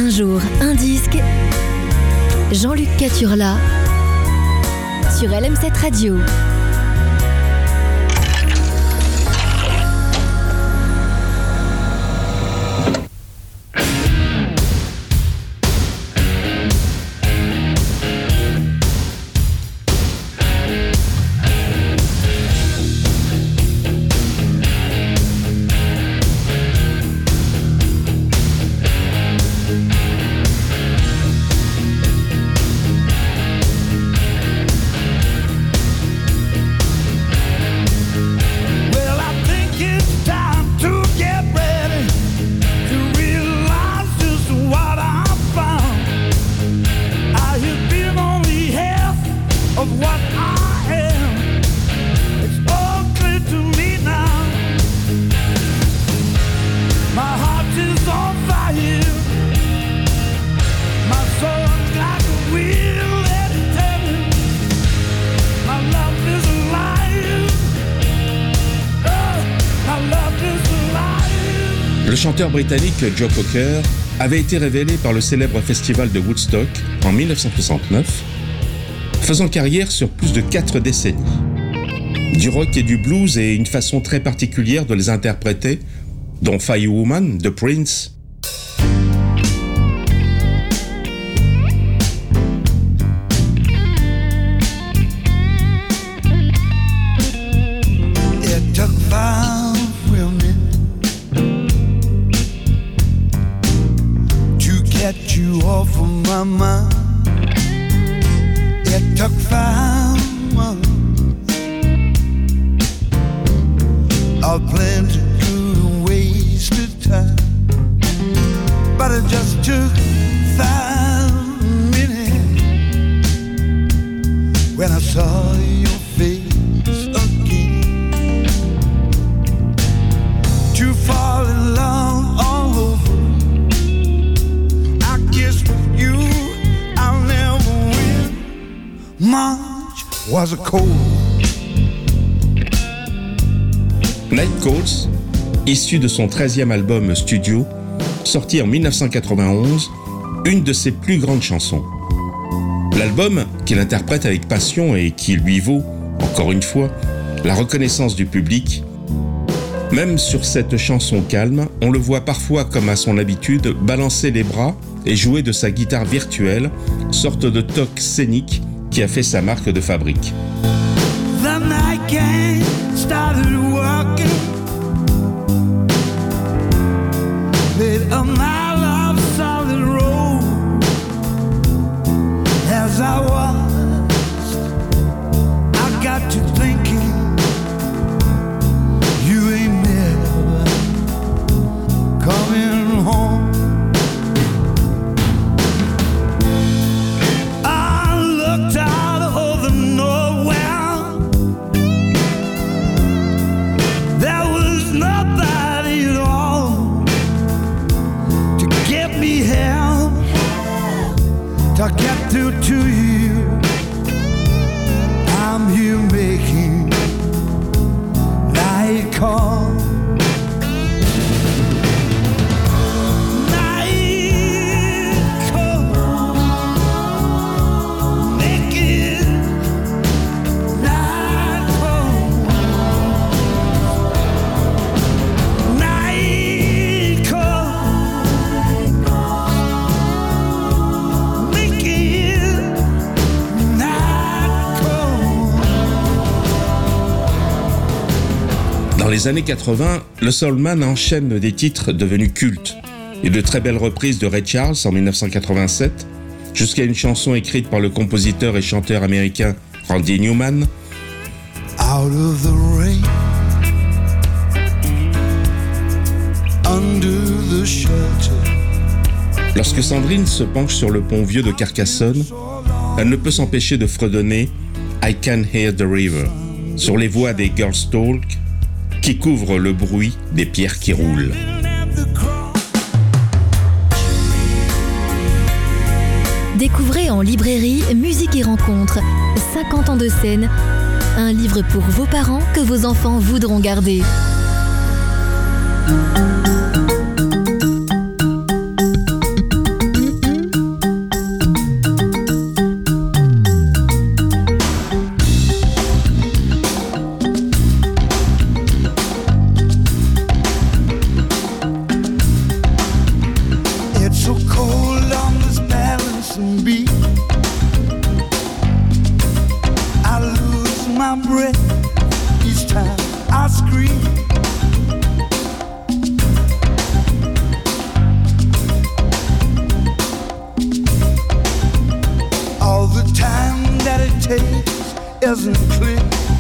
Un jour, un disque. Jean-Luc Caturla sur LM7 Radio. Le chanteur britannique Joe Cocker avait été révélé par le célèbre festival de Woodstock en 1969, faisant carrière sur plus de 4 décennies. Du rock et du blues et une façon très particulière de les interpréter, dont Firewoman de Prince. You off of my mind. It took 5 months of plenty good and wasted time, but it just took 5 minutes when I saw your face again to fall in love all over. March was a cold. Night Calls, issu de son 13e album studio, sorti en 1991, une de ses plus grandes chansons. L'album, qu'il interprète avec passion et qui lui vaut, encore une fois, la reconnaissance du public. Même sur cette chanson calme, on le voit parfois, comme à son habitude, balancer les bras et jouer de sa guitare virtuelle, sorte de toque scénique qui a fait sa marque de fabrique. The night came, started walking, made a mile of solid road. As I watched, I got to thinking, you ain't never coming home. To get through to you, I'm here making night call. Night call, making night call. Night call. Dans les années 80, le soulman enchaîne des titres devenus cultes et de très belles reprises de Ray Charles en 1987, jusqu'à une chanson écrite par le compositeur et chanteur américain Randy Newman. Out of the rain, under the shelter. Lorsque Sandrine se penche sur le pont vieux de Carcassonne, elle ne peut s'empêcher de fredonner I Can Hear the River sur les voix des Girls Talk qui couvrent le bruit des pierres qui roulent. Découvrez en librairie Musique et Rencontres, 50 ans de scène, un livre pour vos parents que vos enfants voudront garder. isn't clear.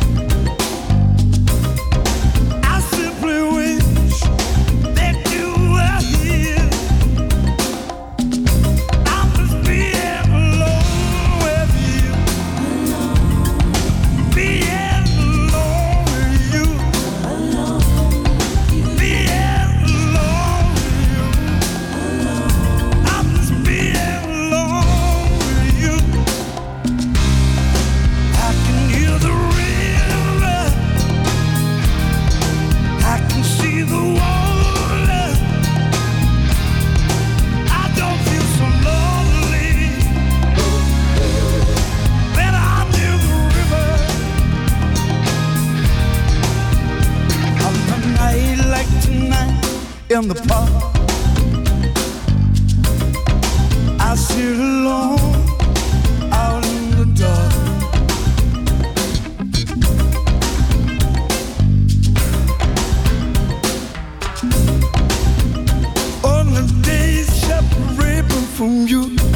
I simply wish that you were here. I'm just being alone with you. Being alone with you. Being alone with you. I'm just being alone with you. I can hear the river. I can see the water. I don't feel so lonely when I'm near the river. On a night like tonight in the park, I sit alone out in the dark. On the days separated from you,